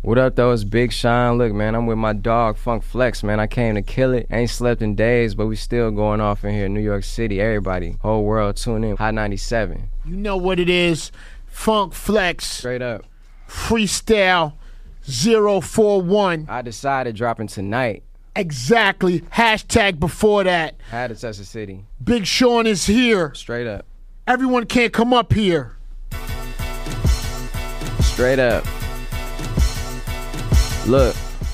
What up though, it's Big Sean. Look man, I'm with my dog Funk Flex, man. I came to kill it. Ain't slept in days, but we still going off in here in New York City. Everybody, whole world tune in. Hot 97. You know what it is. Funk Flex. Straight up. Freestyle 041. I decided dropping tonight. Exactly. Hashtag before that. Had to touch the city. Big Sean is here. Straight up. Everyone can't come up here. Straight up. Look.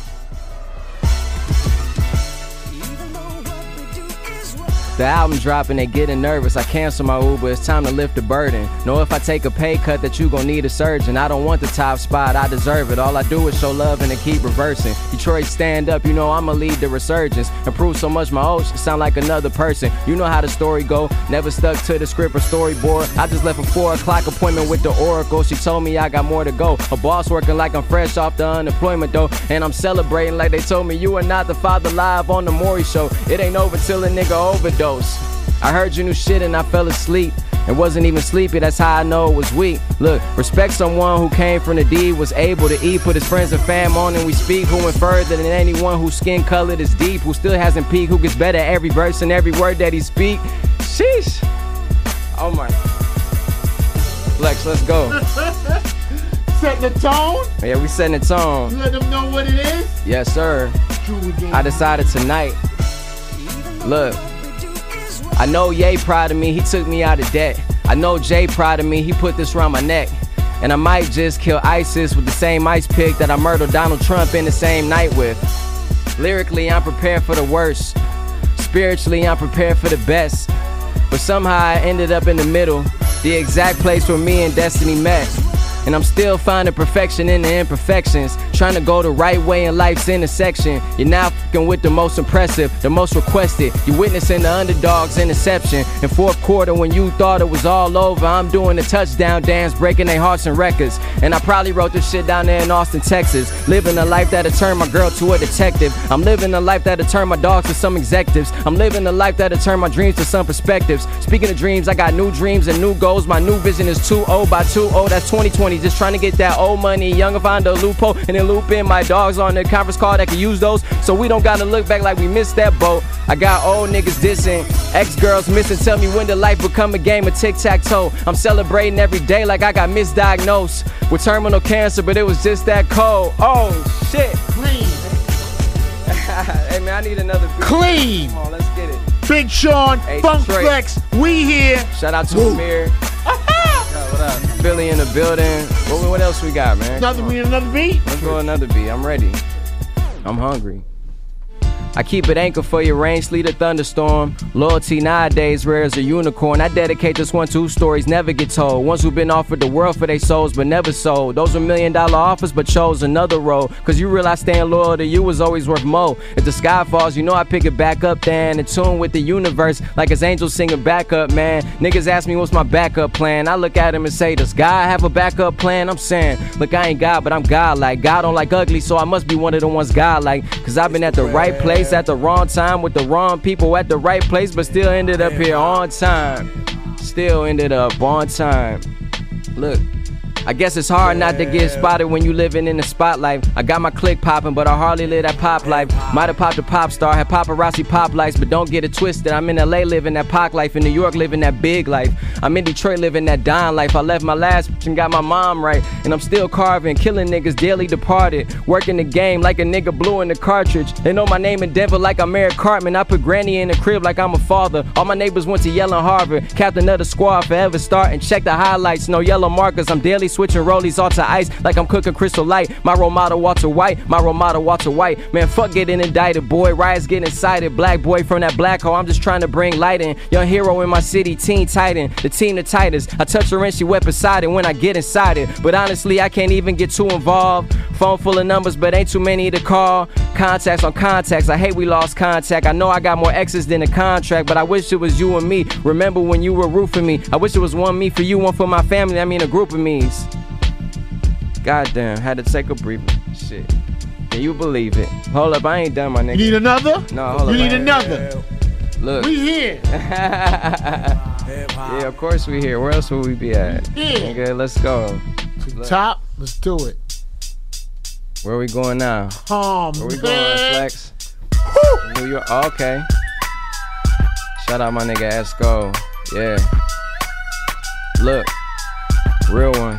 The album dropping, they getting nervous. I cancel my Uber, it's time to lift the burden. Know if I take a pay cut that you gon' need a surgeon. I don't want the top spot, I deserve it. All I do is show love and then keep reversing. Detroit stand up, you know I'ma lead the resurgence. Improve so much my old shit sound like another person. You know how the story go, never stuck to the script or storyboard. I just left a 4 o'clock appointment with the Oracle. She told me I got more to go. A boss working like I'm fresh off the unemployment though. And I'm celebrating like they told me you are not the father live on the Maury show. It ain't over till a nigga overdose. I heard your new shit and I fell asleep. And wasn't even sleepy, that's how I know it was weak. Look, respect someone who came from the D, was able to eat, put his friends and fam on and we speak. Who went further than anyone whose skin colored is deep, who still hasn't peaked, who gets better every verse and every word that he speak. Sheesh. Oh my. Flex, let's go. Setting the tone? Yeah, we setting the tone. You let them know what it is? Yes, sir. I decided tonight. Look. I know Ye proud of me, he took me out of debt. I know Jay proud of me, he put this around my neck. And I might just kill ISIS with the same ice pick that I murdered Donald Trump in the same night with. Lyrically, I'm prepared for the worst. Spiritually, I'm prepared for the best. But somehow I ended up in the middle, the exact place where me and destiny met. And I'm still finding perfection in the imperfections, trying to go the right way in life's intersection. You're now fucking with the most impressive, the most requested. You're witnessing the underdog's interception. In fourth quarter when you thought it was all over, I'm doing the touchdown dance, breaking their hearts and records. And I probably wrote this shit down there in Austin, Texas. Living a life that'll turn my girl to a detective. I'm living a life that'll turn my dogs to some executives. I'm living a life that'll turn my dreams to some perspectives. Speaking of dreams, I got new dreams and new goals. My new vision is 2-0 by 2-0, that's 2020. Just trying to get that old money, young and find a loophole, and then loop in my dogs on the conference call that can use those, so we don't gotta look back like we missed that boat. I got old niggas dissing, ex-girls missing, tell me when did life become a game of tic-tac-toe. I'm celebrating every day like I got misdiagnosed with terminal cancer, but it was just that cold. Oh shit. Clean. Hey man, I need another beat. Clean. Come on, let's get it. Big Sean, Hey, Funk Detroit. Flex, we here. Shout out to Amir. What up? Billy in the building. What else we got, man? We need another beat? Let's go another beat. I'm ready. I'm hungry. I keep it anchored for your rain, sleet, or thunderstorm. Loyalty nowadays rare as a unicorn. I dedicate this one to whose stories never get told. Ones who've been offered the world for their souls but never sold. Those were $1 million offers but chose another road. Cause you realize staying loyal to you was always worth more. If the sky falls, you know I pick it back up then. In tune with the universe like it's angels singing backup, man. Niggas ask me what's my backup plan. I look at him and say, does God have a backup plan? I'm saying, look, I ain't God, but I'm God-like. God don't like ugly, so I must be one of the ones God-like. Cause I've been at the right place at the wrong time with the wrong people at the right place, but still ended up here on time. Still ended up on time. Look, I guess it's hard not to get spotted when you living in the spotlight. I got my click popping, but I hardly live that pop life. Might have popped a pop star, had paparazzi pop lights, but don't get it twisted. I'm in LA living that Pac life, in New York living that big life. I'm in Detroit living that Don life. I left my last bitch and got my mom right, and I'm still carving, killing niggas daily departed. Working the game like a nigga blew in the cartridge. They know my name in Denver like I'm Eric Cartman. I put granny in the crib like I'm a father. All my neighbors went to Yale and Harvard. Captain of the squad, forever starting. Check the highlights, no yellow markers. I'm daily switching rollies all to ice like I'm cooking Crystal Light. My role model Walter White, my role model Walter White. Man, fuck getting indicted, boy. Riots getting incited. Black boy from that black hole, I'm just trying to bring light in. Young hero in my city, Teen Titan. The team the tightest. I touch her and she wet beside it when I get inside it. But honestly, I can't even get too involved. Phone full of numbers, but ain't too many to call. Contacts on contacts, I hate we lost contact. I know I got more exes than a contract, but I wish it was you and me. Remember when you were roofing me? I wish it was one me for you, one for my family. I mean a group of me's. Goddamn, had to take a breather. Shit. Can you believe it? Hold up, I ain't done, my nigga. You need another? No, hold up. You need another. Look. We here. Yeah, of course we here. Where else would we be at? Yeah. Nigga, let's go. Top, let's do it. Where we going now? Where we going, Flex? New York. Oh, okay. Shout out my nigga Esco. Yeah. Look. Real ones.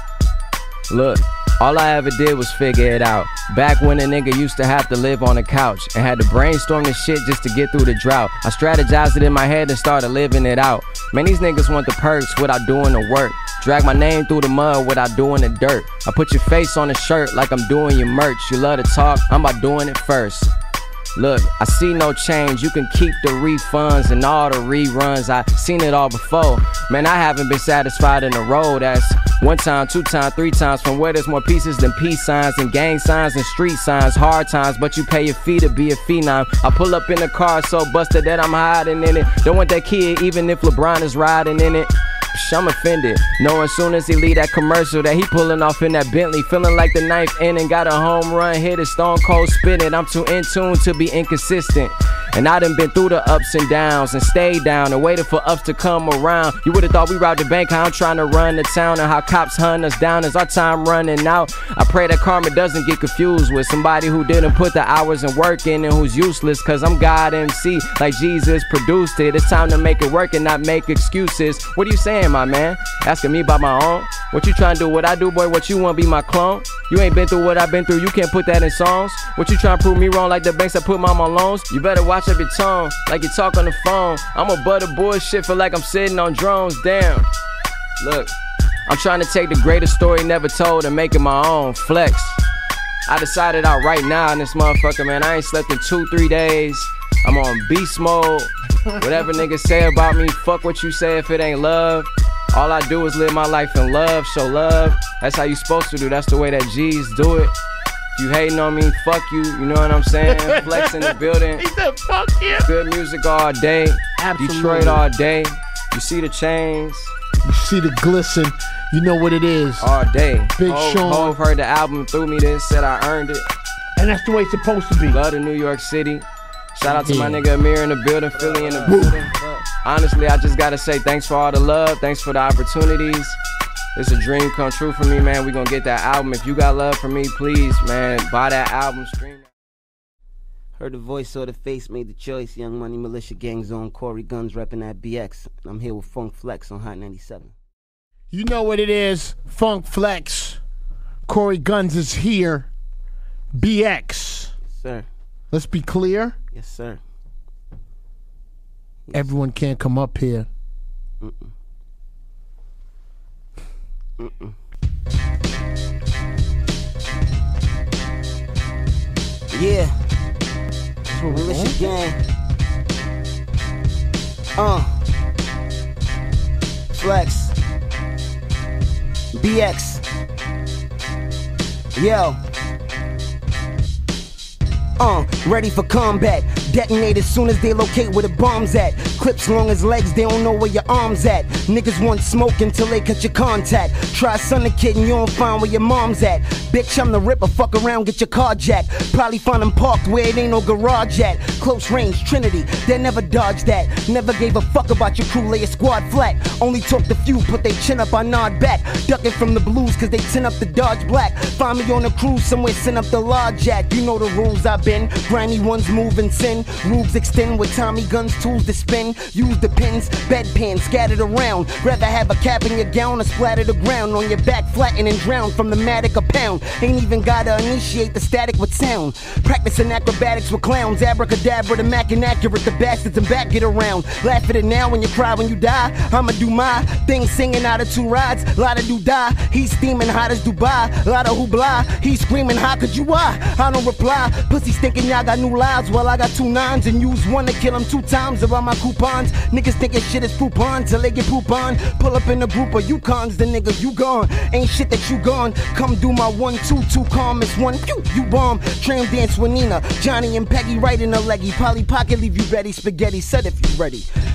Look. All I ever did was figure it out. Back when a nigga used to have to live on a couch and had to brainstorm this shit just to get through the drought. I strategized it in my head and started living it out. Man, these niggas want the perks without doing the work. Drag my name through the mud without doing the dirt. I put your face on a shirt like I'm doing your merch. You love to talk, I'm about doing it first. Look, I see no change. You can keep the refunds and all the reruns. I seen it all before. Man, I haven't been satisfied in a row. That's 1 time, 2 times, 3 times. From where there's more pieces than peace signs and gang signs and street signs. Hard times, but you pay your fee to be a phenom. I pull up in the car so busted that I'm hiding in it. Don't want that kid even if LeBron is riding in it. I'm offended, knowing soon as he leave that commercial that he pulling off in that Bentley, feeling like the 9th inning, got a home run hit, it's stone cold spinning. I'm too in tune to be inconsistent, and I done been through the ups and downs and stayed down and waited for ups to come around. You would've thought we robbed the bank, how I'm trying to run the town, and how cops hunt us down as our time running out. I pray that karma doesn't get confused with somebody who didn't put the hours and work in and who's useless, cause I'm God MC like Jesus produced it. It's time to make it work and not make excuses. What are you saying, my man? Asking me about my own? What you trying to do? What I do, boy? What you want be my clone? You ain't been through what I've been through, you can't put that in songs. What you trying to prove me wrong like the banks that put mom on loans? You better watch up your tone like you talk on the phone. I'm a butter bullshit, feel like I'm sitting on drones. Damn. Look, I'm trying to take the greatest story never told and make it my own. Flex. I decided out right now in this motherfucker, man. I ain't slept in 2-3 days. I'm on beast mode. Whatever niggas say about me, fuck what you say if it ain't love. All I do is live my life in love, show love. That's how you supposed to do, that's the way that G's do it. If you hating on me, fuck you, you know what I'm saying? Flex in the building. He said fuck you. Good music all day. Absolutely. Detroit all day. You see the chains. You see the glisten. You know what it is. All day. Big Sean. Hov heard the album, threw me this, said I earned it. And that's the way it's supposed to be. Love to New York City. Shout out to my nigga Amir in the building, Philly in the building. Honestly, I just gotta say thanks for all the love, thanks for the opportunities. It's a dream come true for me, man. We gonna get that album. If you got love for me, please, man, buy that album, stream that. Heard the voice, saw the face, made the choice. Young Money Militia Gang Zone, Corey Guns repping that BX. I'm here with Funk Flex on Hot 97. You know what it is. Funk Flex. Corey Guns is here. BX. Yes, sir. Let's be clear. Yes, sir. Everyone can't come up here. Yeah. Militia Gang. Flex. BX. Yo. Ready for combat. Detonate as soon as they locate where the bomb's at. Clips long as legs, they don't know where your arm's at. Niggas want smoke until they cut your contact. Try son of kid and you don't find where your mom's at. Bitch, I'm the ripper, fuck around, get your car jacked. Probably find them parked where it ain't no garage at. Close range, Trinity, they never dodged that. Never gave a fuck about your crew, lay a squad flat. Only talked a few, put they chin up, I nod back. Ducking from the blues, cause they tin up the Dodge Black. Find me on a cruise somewhere, send up the large jack. You know the rules I've been. Grimy ones move and sin. Rubes extend with Tommy guns, tools to spin. Use the pins, bedpans scattered around. Rather have a cap in your gown or splatter the ground on your back, flatten and drown from the matic a pound. Ain't even gotta initiate the static with sound. Practicing acrobatics with clowns. Abracadabra, the Mac inaccurate, the bastards and back get around. Laugh at it now when you cry when you die. I'ma do my thing singing out of 2 rides. Lotta do die. He's steaming hot as Dubai. Lotta hoopla. He's screaming, how could you why? I don't reply. Pussy thinking y'all got new lives. Well, I got 2 9s and use 1 to kill him 2 times around my coupons. Niggas thinking shit is poupon till they get poop on. Pull up in a group of Yukons, the nigga you gone. Ain't shit that you gone. Come do my 1-2, 2 calm, it's 1 pew, you bomb. Tram dance with Nina, Johnny and Peggy right in the leggy. Polly Pocket leave you ready, spaghetti set if you ready.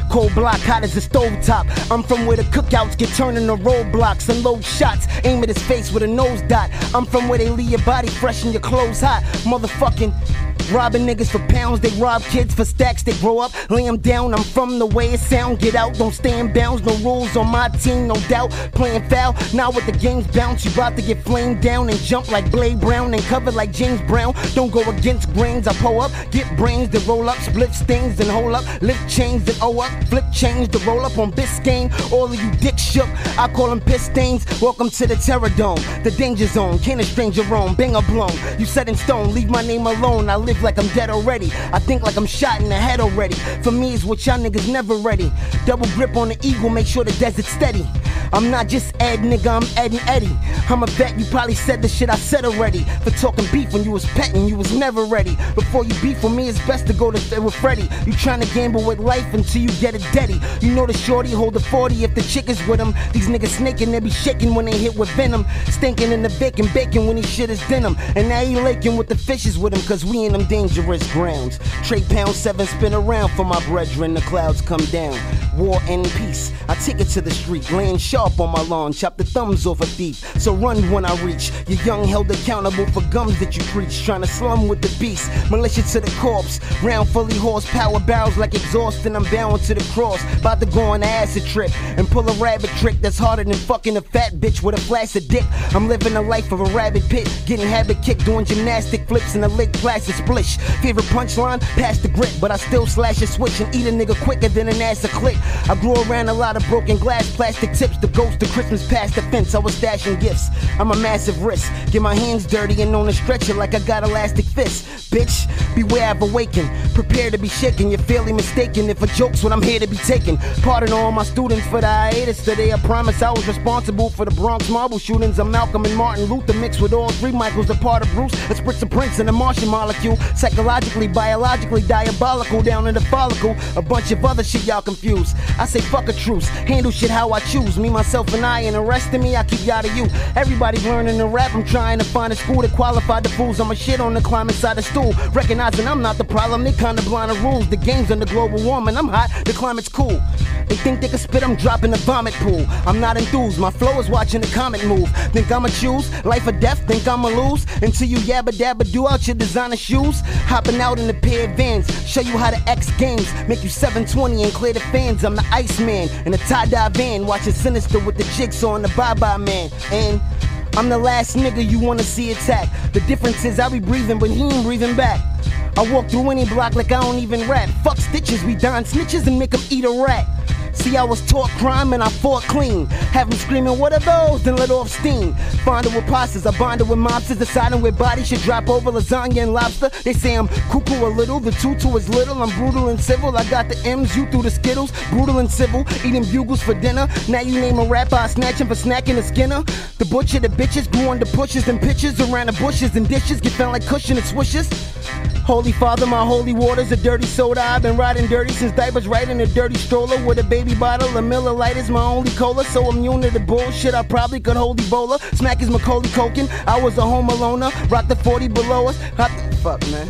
Cold block, hot as a stovetop. I'm from where the cookouts get turned into roadblocks and load shots. Aim at his face with a nose dot. I'm from where they leave your body fresh and your clothes hot. Motherfucking robbing niggas for pounds, they rob kids for stacks, they grow up, lay them down. I'm from the way it sound, get out, don't stay in bounds. No rules on my team, no doubt. Playing foul, now with the game's bounce, you about to get flamed down and jump like Blade Brown and covered like James Brown. Don't go against grains, I pull up, get brains to roll up, split stings and hold up, lift chains and owe up, flip change to roll up on Biscayne. All of you dick shook, I call them piss stains. Welcome to the Terror Dome, the danger zone, can't a stranger roam, banger blown. You set in stone, leave my name alone, I live like I'm dead already. I think like I'm shot in the head already. For me it's what y'all niggas never ready. Double grip on the eagle, make sure the desert's steady. I'm not just Ed, nigga, I'm Ed and Eddie. I'm a vet, you probably said the shit I said already. For talking beef when you was petting, you was never ready. Before you beef with me, it's best to go to stay with Freddy. You tryna gamble with life until you get it deady. You know the shorty hold the 40 if the chick is with him. These niggas snaking, they be shaking when they hit with venom. Stinking in the bacon when he shit his denim. And now he laking with the fishes with him, cause we in them dangerous grounds. Trade pound 7 spin around for my brethren, the clouds come down. War and peace, I take it to the street, laying sharp on my lawn, chop the thumbs off a thief. So run when I reach, you're young held accountable for gums that you preach. Tryna slum with the beast, militia to the corpse. Round fully horsepower barrels like exhaust, and I'm bound to the cross. About to go on an acid trip and pull a rabbit trick that's harder than fucking a fat bitch with a flaccid dick. I'm living the life of a rabbit pit, getting habit kicked, doing gymnastic flips in a lick plastic splish. Favorite punchline, pass the grit, but I still slash a switch and eat a nigga quicker than an ass a click. I grew around a lot of broken glass, plastic tips, the ghost of Christmas past the fence. I was stashing gifts, I'm a massive risk. Get my hands dirty and on a stretcher like I got elastic fists. Bitch, beware I've awakened, prepare to be shaken. You're fairly mistaken if a joke's what I'm here to be taken. Pardon all my students for the hiatus today. I promise I was responsible for the Bronx marble shootings. I'm Malcolm and Martin Luther mixed with all three Michaels, a part of Bruce, a spritz of Prince and a Martian molecule. Psychologically, biologically, diabolical down in the follicle. A bunch of other shit y'all confused. I say fuck a truce, handle shit how I choose. Me, myself, and I, and the rest of me, I keep y'all to you. Everybody's learning to rap, I'm trying to find a school that qualified the fools. I'm a shit on the climb inside the stool, recognizing I'm not the problem, they kinda blind to rules. The game's under global warming, I'm hot, the climate's cool. They think they can spit, I'm dropping the vomit pool. I'm not enthused, my flow is watching the comet move. Think I'ma choose, life or death, think I'ma lose. Until you yabba dabba do out your designer shoes. Hopping out in a pair of vans, show you how to X games. Make you 720 and clear the fans. I'm the Iceman in a tie-dye van, watching Sinister with the jigsaw and the bye-bye man. And I'm the last nigga you wanna see attack. The difference is I be breathing, but he ain't breathing back. I walk through any block like I don't even rap. Fuck stitches, we don snitches and make them eat a rat. See, I was taught crime and I fought clean. Have them screaming, what are those? Then let off steam. Find it with pastas, I bond it with mobsters. Deciding where bodies should drop over lasagna and lobster. They say I'm cuckoo a little, the tutu is little. I'm brutal and civil, I got the M's, you through the Skittles. Brutal and civil, eating bugles for dinner. Now you name a rapper, I snatch him for snacking a Skinner. The butcher, the bitches, grew under pushes and pitches. Around the bushes and dishes, get found like cushion and swishes. Holy Father, my holy water's a dirty soda. I've been riding dirty since diapers, right in a dirty stroller with a baby bottle. A Miller Lite is my only cola, so immune to the bullshit. I probably could hold Ebola. Smack is Macaulay Culkin. I was a home aloner. Rock the 40 below us. Fuck, man.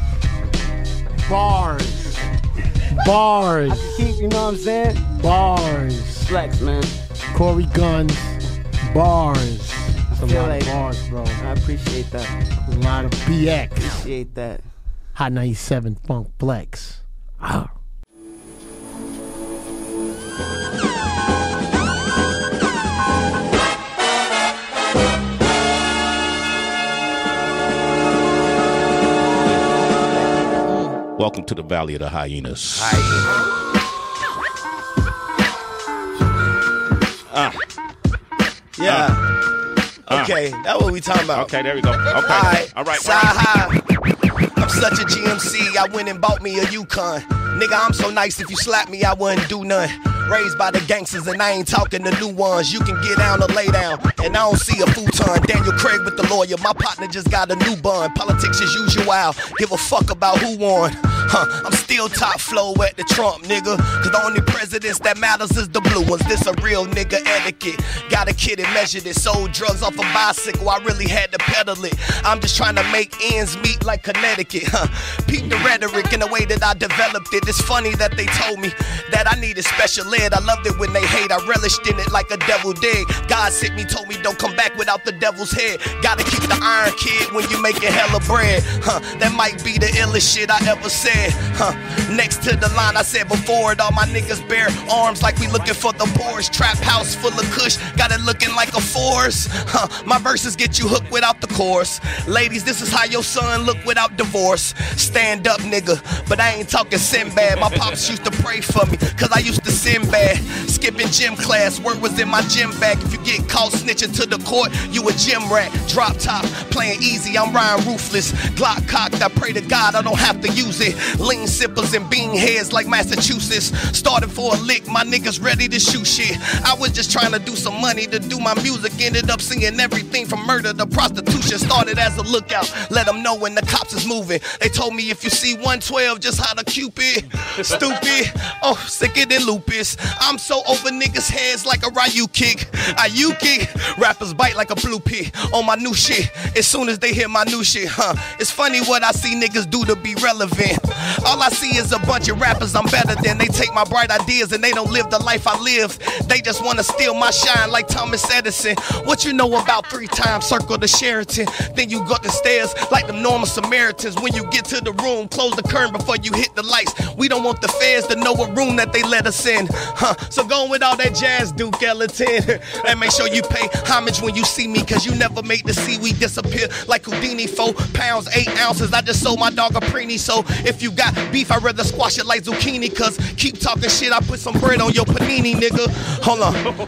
Bars. Bars. I can keep, you know what I'm saying? Bars. Flex, man. Corey Guns. Bars. That's a lot like of bars, bro. I appreciate that. A lot of BX. Appreciate that. Hot 97 Funk Flex. Ah. Welcome to the Valley of the Hyenas. Okay, that's what we talking about. Okay, there we go. Okay. All right. Side high. I'm such a GMC, I went and bought me a Yukon. Nigga, I'm so nice, if you slap me, I wouldn't do none. Raised by the gangsters and I ain't talking to new ones. You can get down or lay down, and I don't see a futon. Daniel Craig with the lawyer, my partner just got a new bun. Politics as usual, give a fuck about who won. I'm still top flow at the Trump, nigga. Cause the only presidents that matters is the blue ones. This a real nigga etiquette. Got a kid and measured it. Sold drugs off a bicycle, I really had to pedal it. I'm just trying to make ends meet like Connecticut. Peep the rhetoric in the way that I developed it. It's funny that they told me that I needed special ed. I loved it when they hate. I relished in it like a devil did. God sent me, told me don't come back without the devil's head. Gotta keep the iron, kid, when you making hella bread. That might be the illest shit I ever said. Next to the line I said before it, all my niggas bear arms like we looking for the poorest. Trap house full of kush, got it looking like a forest. My verses get you hooked without the chorus. Ladies, this is how your son look without divorce. Stand up, nigga, but I ain't talking Sinbad. My pops used to pray for me, cause I used to sin bad. Skipping gym class, work was in my gym bag. If you get caught snitching to the court, you a gym rat. Drop top, playing easy, I'm Ryan Ruthless. Glock cocked, I pray to God I don't have to use it. Lean sippers and bean heads like Massachusetts. Started for a lick, my niggas ready to shoot shit. I was just trying to do some money to do my music. Ended up singing everything from murder to prostitution. Started as a lookout, let them know when the cops is moving. They told me if you see 112, just how to Cupid. Stupid, oh, sicker than lupus. I'm so over niggas' heads like a Ryu kick. You kick, rappers bite like a blue pig on my new shit. As soon as they hear my new shit, it's funny what I see niggas do to be relevant. All I see is a bunch of rappers I'm better than. They take my bright ideas and they don't live the life I live. They just wanna steal my shine like Thomas Edison. What you know about 3 times circle to Sheraton? Then you go up the stairs like the normal Samaritans. When you get to the room, close the curtain before you hit the lights. We don't want the feds to know what room that they let us in. So go with all that jazz, Duke Ellington. And make sure you pay homage when you see me, cause you never made the seaweed disappear like Houdini. 4 pounds, 8 ounces. I just sold my dog a preemie. So if you got beef, I'd rather squash it like zucchini. Cause keep talking shit, I put some bread on your panini, nigga. Hold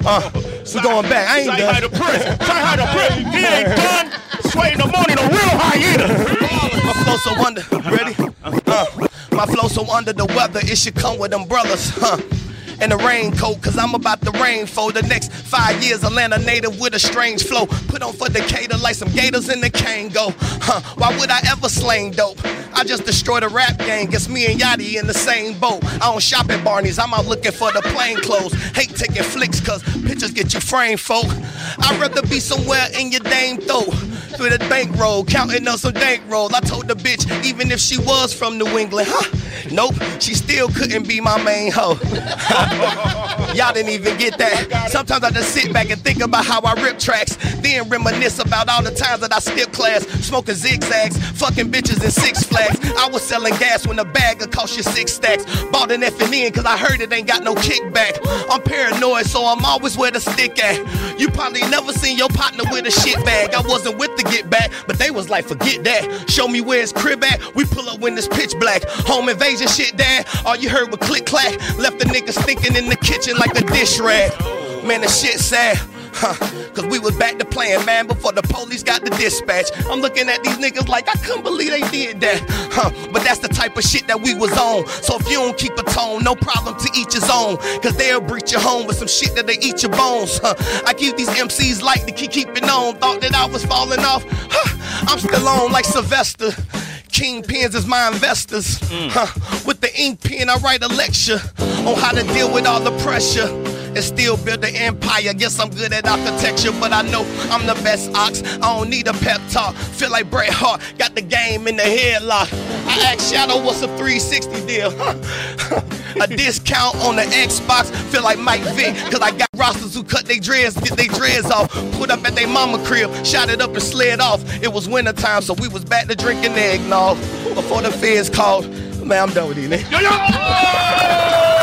on. So going back, I ain't done. Say hi to Prince. Say hi to Prince. He ain't done. Sway in the morning, a real hyena. My flow so under, ready? My flow so under the weather, it should come with umbrellas, and a raincoat, cause I'm about to rain for the next 5 years. Atlanta native with a strange flow. Put on for Decatur like some gators in the Kango. Why would I ever slang dope? I just destroyed a rap game. Guess me and Yachty in the same boat. I don't shop at Barney's, I'm out looking for the plain clothes. Hate taking flicks cause pictures get you framed, folk. I'd rather be somewhere in your dame throat. Through the bankroll, counting up some dank roll. I told the bitch, even if she was from New England, nope, she still couldn't be my main hoe. Y'all didn't even get that. Sometimes I just sit back and think about how I rip tracks, then reminisce about all the times that I skipped class, smoking zigzags, fucking bitches in Six Flags. I was selling gas when a bag would cost you 6 stacks. Bought an F&N cause I heard it ain't got no kickback. I'm paranoid, so I'm always where the stick at. You probably never seen your partner with a shit bag. I wasn't with the get back, but they was like, forget that. Show me where his crib at. We pull up when it's pitch black. Home invasion shit, dad. All you heard was click clack. Left the nigga stinking in the kitchen like a dish rag. Man, the shit sad. Cause we was back to playing, man, before the police got the dispatch. I'm looking at these niggas like I couldn't believe they did that. But that's the type of shit that we was on. So if you don't keep a tone, no problem, to each his own. Cause they'll breach your home with some shit that they eat your bones. I keep these MCs like to keep it on. Thought that I was falling off. I'm still on like Sylvester. Kingpins is my investors. With the ink pen, I write a lecture on how to deal with all the pressure and still build an empire. Guess I'm good at architecture, but I know I'm the best ox. I don't need a pep talk. Feel like Bret Hart, got the game in the headlock. I asked Shadow what's a 360 deal. A discount on the Xbox. Feel like Mike Vick, cause I got rosters who cut their dreads, get their dreads off. Put up at their mama crib, shot it up and slid off. It was wintertime, so we was back to drinking eggnog before the feds called. Man, I'm done with these niggas.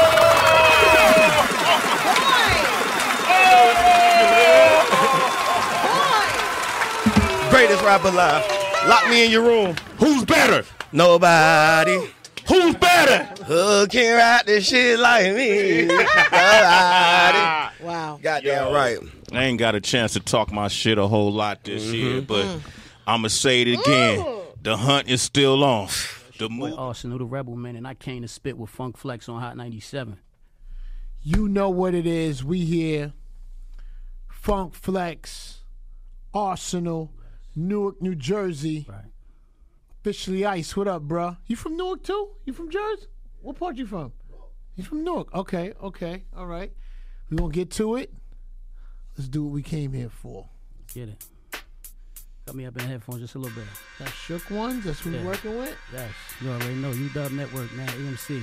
Greatest rapper alive. Lock me in your room. Who's better? Nobody. Who's better? Who can rap this shit like me? Nobody. Wow. Goddamn right. I ain't got a chance to talk my shit a whole lot this year, but I'ma say it again. The hunt is still on. The Arsenal, the Rebel Man, and I came to spit with Funk Flex on Hot 97. You know what it is. We here. Funk Flex, Arsenal, Newark, New Jersey. Right. Officially Ice, what up, bro? You from Newark too? You from Jersey? What part you from? You from Newark? Okay, all right. We gonna get to it. Let's do what we came here for. Get it. Got me up in the headphones just a little bit. That Shook ones? That's what we working with? Yes, you already know. UW Network, man, EMC.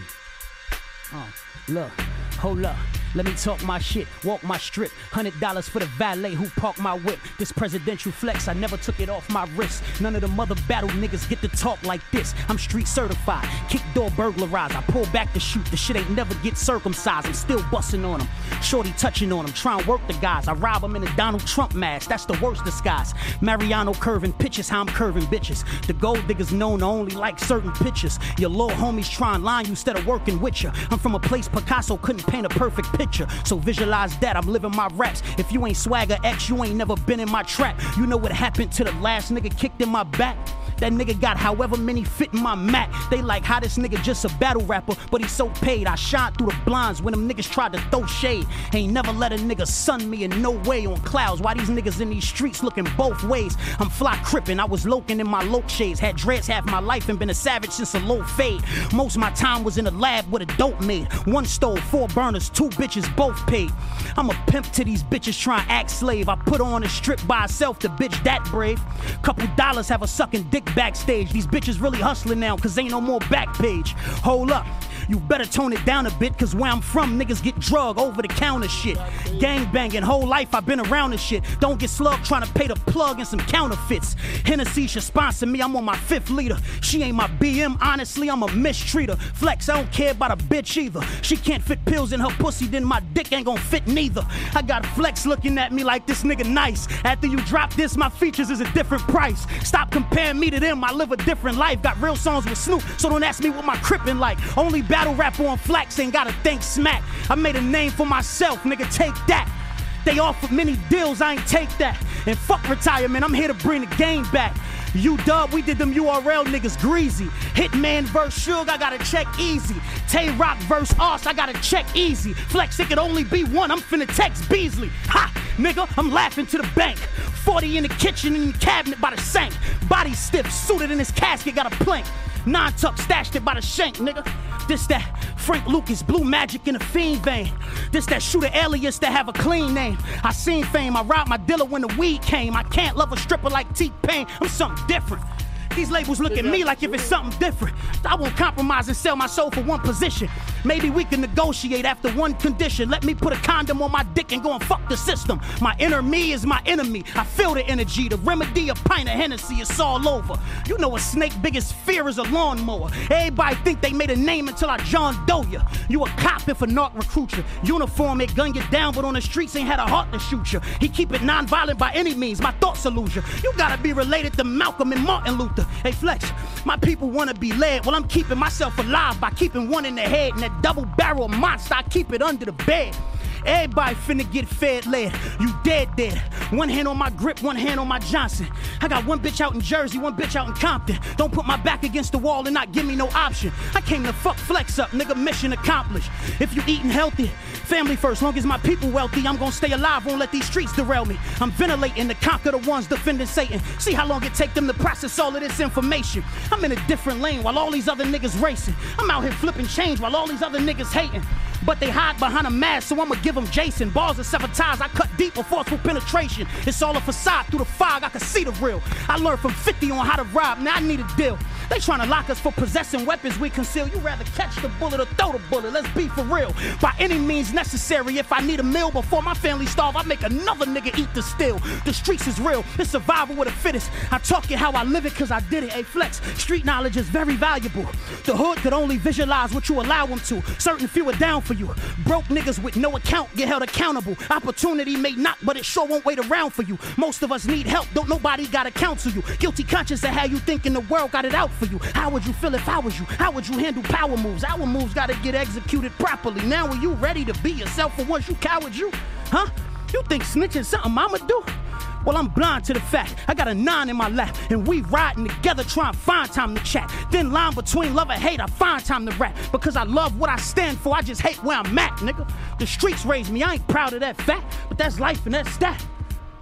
Look, hold up. Let me talk my shit, walk my strip. $100 for the valet who parked my whip. This presidential flex, I never took it off my wrist. None of the mother battle niggas get to talk like this. I'm street certified, kick door burglarized. I pull back to shoot, the shit ain't never get circumcised. I'm still busting on them, shorty touching on them, trying to work the guys. I rob them in a Donald Trump mask, that's the worst disguise. Mariano curving pitches, how I'm curving bitches. The gold diggers known to only like certain pictures. Your little homies try and line you instead of working with you. I'm from a place Picasso couldn't paint a perfect picture. So visualize that, I'm living my raps. If you ain't Swagger X, you ain't never been in my trap. You know what happened to the last nigga kicked in my back? That nigga got however many fit in my Mac. They like how this nigga just a battle rapper, but he's so paid. I shine through the blinds when them niggas tried to throw shade. Ain't never let a nigga sun me in no way on clouds. Why these niggas in these streets looking both ways? I'm fly crippin', I was loking in my loke shades. Had dreads half my life and been a savage since a low fade. Most of my time was in the lab with a dope made. 1 stove, 4 burners, 2 bitches both paid. I'm a pimp to these bitches trying to act slave. I put on a strip by herself, the bitch that brave. Couple dollars have a sucking dick backstage. These bitches really hustling now cause ain't no more back page. Hold up, you better tone it down a bit cause where I'm from niggas get drug over the counter shit. Gang banging, whole life I've been around this shit. Don't get slugged trying to pay the plug and some counterfeits. Hennessy should sponsor me, I'm on my 5th liter. She ain't my BM, honestly I'm a mistreater. Flex, I don't care about a bitch either. She can't fit pills in her pussy, then my dick ain't gon' fit neither. I got Flex looking at me like this nigga nice. After you drop this, my features is a different price. Stop comparing me to them, I live a different life. Got real songs with Snoop, so don't ask me what my crippin' like. Only battle rapper on Flex, ain't gotta thank Smack. I made a name for myself, nigga, take that. They offered many deals, I ain't take that. And fuck retirement, I'm here to bring the game back. UW, we did them URL niggas greasy. Hitman verse Suge, I gotta check easy. Tay Rock verse Us, I gotta check easy. Flex, it could only be one, I'm finna text Beasley. Ha, nigga, I'm laughing to the bank. 40 in the kitchen, in the cabinet by the sink. Body stiff, suited in his casket, got a plank. 9-tuck, stashed it by the shank, nigga. This that Frank Lucas, Blue Magic in a fiend vein. This that shooter alias that have a clean name. I seen fame, I robbed my dealer when the weed came. I can't love a stripper like T-Pain, I'm something different. These labels look at me like if it's something different. I won't compromise and sell my soul for one position. Maybe we can negotiate after one condition. Let me put a condom on my dick and go and fuck the system. My inner me is my enemy. I feel the energy. The remedy, a pint of Hennessy, it's all over. You know a snake biggest fear is a lawnmower. Everybody think they made a name until I John Doe ya. You a cop if a narc recruit you. Uniform it gun you down, but on the streets ain't had a heart to shoot you. He keep it non-violent by any means. My thoughts illusion. You gotta be related to Malcolm and Martin Luther. Hey Flex, my people wanna be led. Well, I'm keeping myself alive by keeping one in the head. And that double barrel monster, I keep it under the bed. Everybody finna get fed lead. You dead. One hand on my grip, one hand on my Johnson. I got one bitch out in Jersey, one bitch out in Compton. Don't put my back against the wall and not give me no option. I came to fuck Flex up, nigga, mission accomplished. If you eating healthy, family first, long as my people wealthy, I'm gonna stay alive, won't let these streets derail me. I'm ventilating to conquer the ones defending Satan. See how long it take them to process all of this information. I'm in a different lane while all these other niggas racing. I'm out here flipping change while all these other niggas hating. But they hide behind a mask, so I'ma give them Jason. Bars of sabotage, I cut deep with forceful penetration. It's all a facade, through the fog, I can see the real. I learned from 50 on how to rob, now I need a deal. They tryna lock us for possessing weapons we conceal. You rather catch the bullet or throw the bullet, let's be for real. By any means necessary, if I need a meal before my family starve, I make another nigga eat the still. The streets is real, it's survival with the fittest. I talk it how I live it cause I did it. Hey Flex, street knowledge is very valuable. The hood could only visualize what you allow them to. Certain few are down for you. Broke niggas with no account get held accountable. Opportunity may knock, but it sure won't wait around for you. Most of us need help, don't nobody gotta counsel you. Guilty conscious of how you thinking the world got it out for you. How would you feel if I was you? How would you handle power moves? Our moves gotta get executed properly. Now are you ready to be yourself, or once you coward you? Huh? You think snitching something I'ma do? Well, I'm blind to the fact. I got a 9 in my lap, and we riding together trying to find time to chat. Thin line between love and hate, I find time to rap. Because I love what I stand for, I just hate where I'm at, nigga. The streets raised me, I ain't proud of that fact, but that's life and that's that.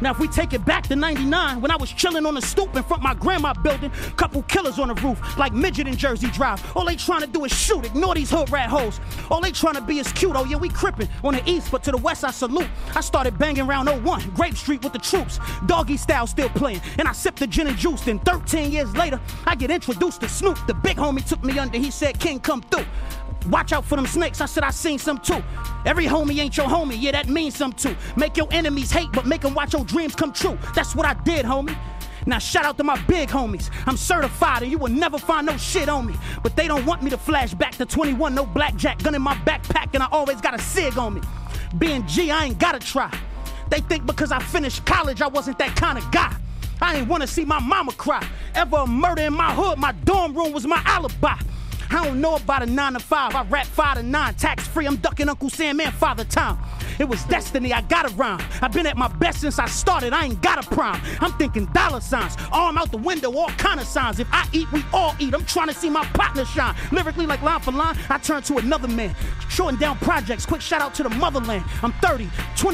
Now if we take it back to 99, when I was chilling on the stoop in front of my grandma building, couple killers on the roof, like Midget in Jersey Drive. All they trying to do is shoot, ignore these hood rat hoes. All they trying to be is cute, oh yeah, we crippin' on the east, but to the west I salute. I started banging around 01, Grape Street with the troops, doggy style still playing, and I sipped the gin and juice. Then 13 years later, I get introduced to Snoop. The big homie took me under, he said, King, come through. Watch out for them snakes, I said I seen some too. Every homie ain't your homie, yeah, that means something too. Make your enemies hate, but make them watch your dreams come true. That's what I did, homie. Now shout out to my big homies. I'm certified and you will never find no shit on me. But they don't want me to flash back to 21, no blackjack, gun in my backpack, and I always got a cig on me. Being G, I ain't gotta try. They think because I finished college, I wasn't that kind of guy. I ain't wanna see my mama cry. Ever a murder in my hood, my dorm room was my alibi. I don't know about a 9 to 5, I rap 5 to 9, tax free, I'm ducking Uncle Sam and Father Time. It was destiny, I got a rhyme. I've been at my best since I started, I ain't got a prime. I'm thinking dollar signs, arm out the window, all kind of signs. If I eat, we all eat, I'm trying to see my partner shine. Lyrically like line for line, I turn to another man. Shorting down projects, quick shout out to the motherland. I'm 30,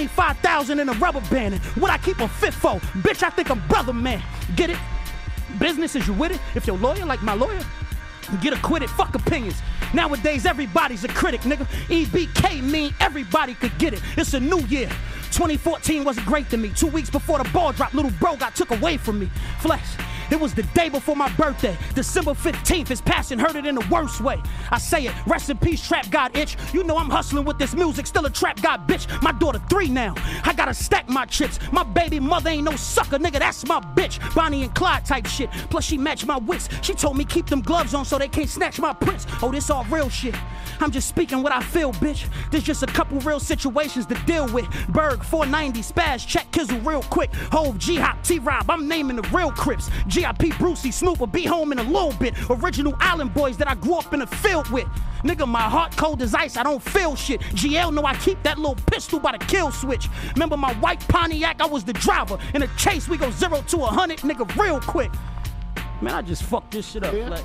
25,000 in a rubber band. And what I keep a fifth for? Bitch, I think I'm brother man. Get it? Business, is you with it? If your lawyer like my lawyer, get acquitted, fuck opinions. Nowadays everybody's a critic, nigga. EBK mean everybody could get it. It's a new year. 2014 wasn't great to me. 2 weeks before the ball dropped, little bro got took away from me. Flex. It was the day before my birthday. December 15th, his passion hurt it in the worst way. I say it, rest in peace, Trap God Itch. You know I'm hustling with this music, still a Trap God bitch. My daughter 3 now, I gotta stack my chips. My baby mother ain't no sucker, nigga, that's my bitch. Bonnie and Clyde type shit, plus she matched my wits. She told me keep them gloves on so they can't snatch my prints. Oh, this all real shit. I'm just speaking what I feel, bitch. There's just a couple real situations to deal with. Berg, 490, Spaz, check Kizzle real quick. Hove, G-Hop, T-Rob, I'm naming the real Crips. GIP, Brucey, Snoop will be home in a little bit. Original island boys that I grew up in the field with. Nigga, my heart cold as ice, I don't feel shit. GL know I keep that little pistol by the kill switch. Remember my white Pontiac, I was the driver. In a chase, we go 0 to 100, nigga, real quick. Man, I just fucked this shit up, Flex.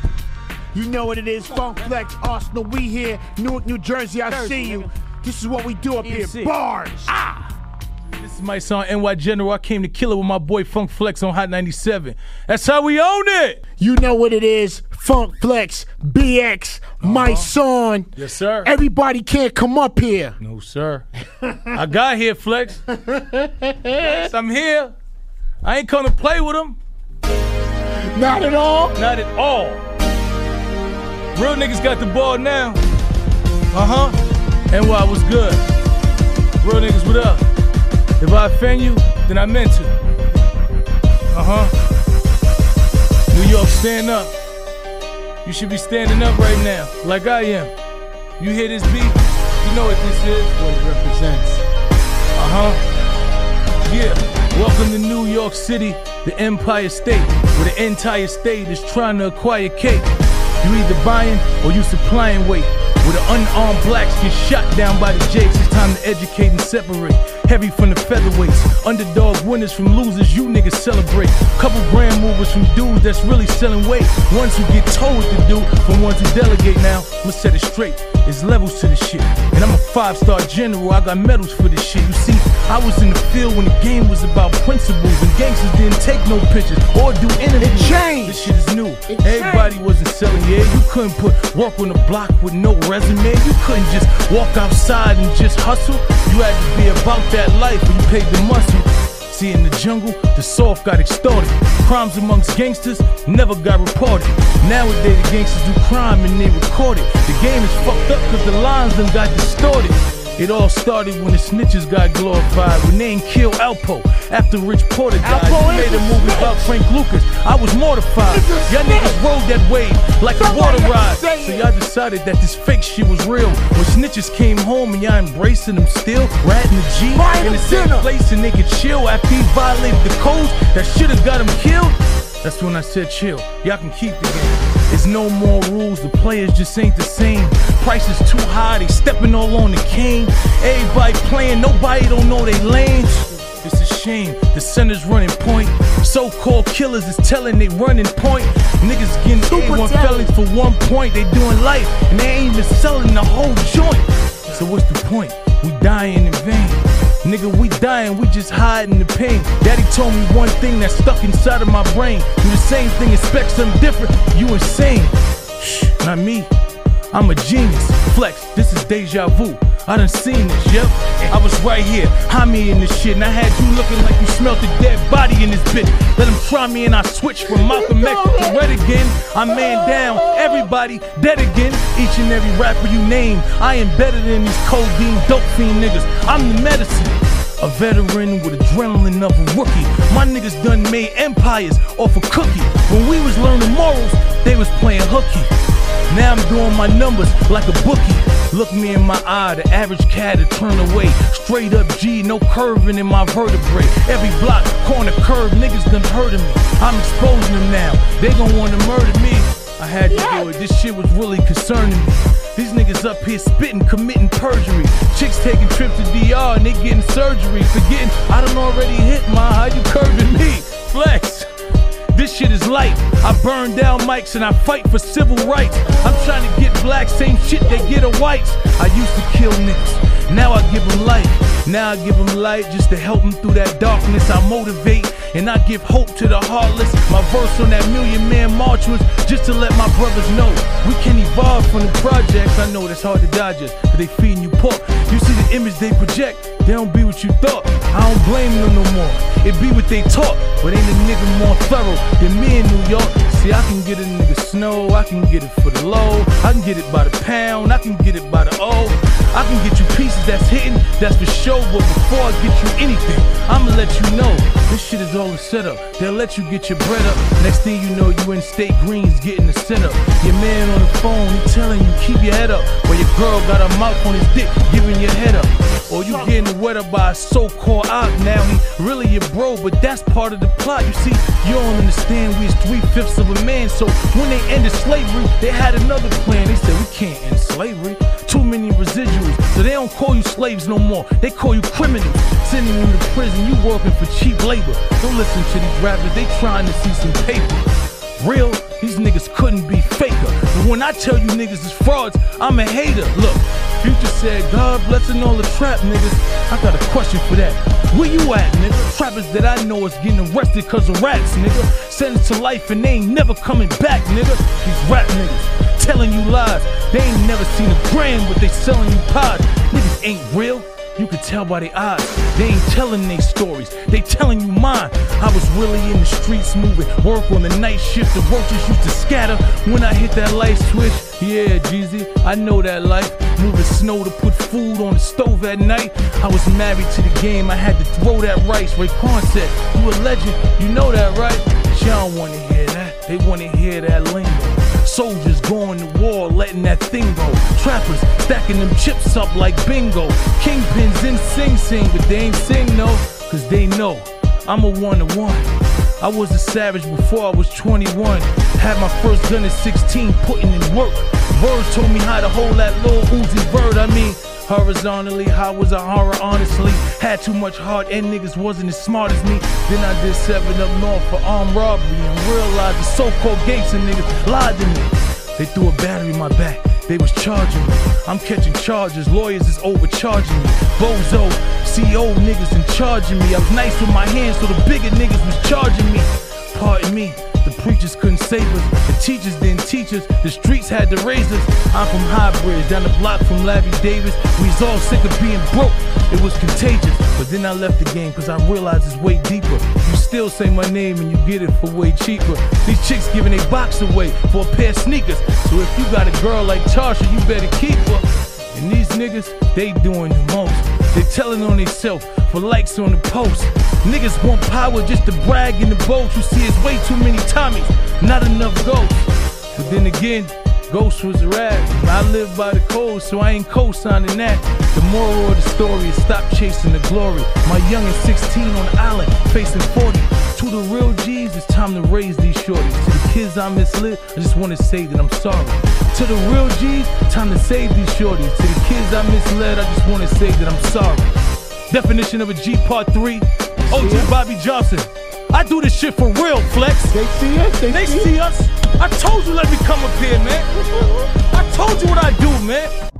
You know what it is, Funk Flex, Arsenal, we here, Newark, New Jersey, I see you. This is what we do up here, bars. This might sound NY General, I came to kill it with my boy Funk Flex on Hot 97. That's how we own it. You know what it is, Funk Flex, BX, my son. Yes, sir. Everybody can't come up here. No, sir. I got here, Flex. Flex, I'm here. I ain't come to play with him. Not at all? Not at all. Real niggas got the ball now. NY was good. Real niggas, what up? If I offend you, then I meant to. New York, stand up. You should be standing up right now, like I am. You hear this beat? You know what this is. What it represents. Yeah. Welcome to New York City, the Empire State, where the entire state is trying to acquire cake. You either buying or you supplying weight. Where the unarmed blacks get shot down by the jakes. It's time to educate and separate. Heavy from the featherweights. Underdog winners from losers, you niggas celebrate. Couple grand movers from dudes that's really selling weight. Ones who get told what to do from ones who delegate now. I'ma set it straight. There's levels to this shit. And I'm a 5-star general, I got medals for this shit. You see, I was in the field when the game was about principles. And gangsters didn't take no pictures or do interviews. It changed. This shit is new. Everybody wasn't selling, yeah. You couldn't put work on the block with no resume. You couldn't just walk outside and just hustle. You had to be about that life when you paid the muscle. See, in the jungle, the soft got extorted. Crimes amongst gangsters never got reported. Nowadays, the gangsters do crime and they record it. The game is fucked up cause the lines done got distorted. It all started when the snitches got glorified. When they ain't killed Alpo after Rich Porter died. He made a movie about Frank Lucas. I was mortified. Y'all niggas rode that wave like a water ride. So y'all decided that this fake shit was real. When snitches came home and y'all embracing them still. Ratting the G in the same place and they could chill after he violated the codes that should've got him killed. That's when I said chill. Y'all can keep the game. It's no more rules, the players just ain't the same. Prices too high, they stepping all on the cane. Everybody playing, nobody don't know they lanes. It's a shame, the center's running point. So-called killers is telling they running point. Niggas getting A1 felons for 1 point. They doing life, and they ain't even selling the whole joint. So what's the point? We dying in vain. Nigga, we dying, we just hiding the pain. Daddy told me one thing that stuck inside of my brain. Do the same thing, expect something different, you insane. Shh, not me, I'm a genius. Flex, this is deja vu. I done seen this, yep. I was right here, hide me in this shit, and I had you looking like you smelled a dead body in this bitch. Let them try me and I switch from Malcolm X to Red again. I'm man down, everybody dead again. Each and every rapper you name, I am better than these codeine dope fiend niggas. I'm the medicine. A veteran with adrenaline of a rookie. My niggas done made empires off a cookie. When we was learning morals, they was playing hooky. Now I'm doing my numbers like a bookie. Look me in my eye, the average cat to turn away. Straight up G, no curving in my vertebrae. Every block, corner, curve, niggas done heard of me. I'm exposing them now, they gon' wanna murder me. I had to do it, this shit was really concerning me. These niggas up here spitting, committing perjury. Chicks taking trips to DR and they getting surgery. Forgetting I done already hit my, how you curving me? Flex. This shit is light. I burn down mics and I fight for civil rights. I'm trying to get black, same shit they get a whites. I used to kill niggas, now I give them life. Now I give them light just to help them through that darkness. I motivate and I give hope to the heartless. My verse on that Million Man March was just to let my brothers know we can evolve from the projects. I know that's hard to digest, cause they feeding you pork. You see the image they project, they don't be what you thought. I don't blame them no more, it be what they taught. But ain't a nigga more thorough than me in New York. See, I can get a nigga snow, I can get it for the low, I can get it by the pound, I can get it by the O. I can get you pieces that's hitting, that's for sure. But before I get you anything, I'ma let you know this shit is all a setup. They'll let you get your bread up. Next thing you know, you in State Greens getting the setup. Your man on the phone, he telling you keep your head up, while your girl got her mouth on his dick, giving your head up. Or you getting wet up by a so-called op. Now he really your bro, but that's part of the plot. You see, you don't understand we is 3/5 of a man. So when they ended slavery, they had another plan. They said we can't end slavery, too many residuals. So they don't call you slaves no more, they call you criminals. Sending you to prison, you working for cheap labor. Don't listen to these rappers, they trying to see some paper. Real, these niggas couldn't be faker. But when I tell you niggas is frauds, I'm a hater. Look, Future said, God blessing all the trap niggas. I got a question for that. Where you at, nigga? Trappers that I know is getting arrested cause of rats, nigga. Sentenced to life and they ain't never coming back, nigga. These rap niggas telling you lies. They ain't never seen a gram, but they selling you pies. Niggas ain't real. You can tell by their eyes, they ain't telling their stories, they telling you mine. I was really in the streets moving, work on the night shift, the roaches used to scatter when I hit that light switch. Yeah, Jeezy, I know that life, moving snow to put food on the stove at night. I was married to the game, I had to throw that rice. Raekwon said, you a legend, you know that, right? But y'all don't wanna hear that, they wanna hear that lingo. Soldiers going to war, letting that thing go. Trappers stacking them chips up like bingo. Kingpins in Sing Sing, but they ain't sing no, cause they know I'm a one-to-one. I was a savage before I was 21. Had my first gun at 16, putting in work. Words told me how to hold that little Uzi bird. I mean, horizontally, how was a horror, honestly. Had too much heart and niggas wasn't as smart as me. Then I did 7 up north for armed robbery and realized the so-called gangster niggas lied to me. They threw a battery in my back, they was charging me. I'm catching charges, lawyers is overcharging me. Bozo, CO niggas in charging me. I was nice with my hands, so the bigger niggas was charging me. Pardon me, the preachers couldn't save us, the teachers didn't teach us, the streets had to raise us. I'm from High Bridge, down the block from Larry Davis. We was all sick of being broke, it was contagious. But then I left the game cause I realized it's way deeper. You still say my name and you get it for way cheaper. These chicks giving a box away for a pair of sneakers. So if you got a girl like Tasha, you better keep her. And these niggas, they doing the most. They telling on themselves for likes on the post. Niggas want power just to brag in the boat. You see, it's way too many Tommies, not enough ghosts. But then again, Ghost was a rap. I live by the code, so I ain't co-signing that. The moral of the story is stop chasing the glory. My youngin' 16 on the island, facing 40. To the real G's, it's time to raise these shorties. To the kids I misled, I just wanna say that I'm sorry. To the real G's, time to save these shorties. To the kids I misled, I just wanna say that I'm sorry. Definition of a G Part 3, OG Bobby Johnson. I do this shit for real, Flex. They see us, they see us. I told you let me come up here, man. I told you what I do, man.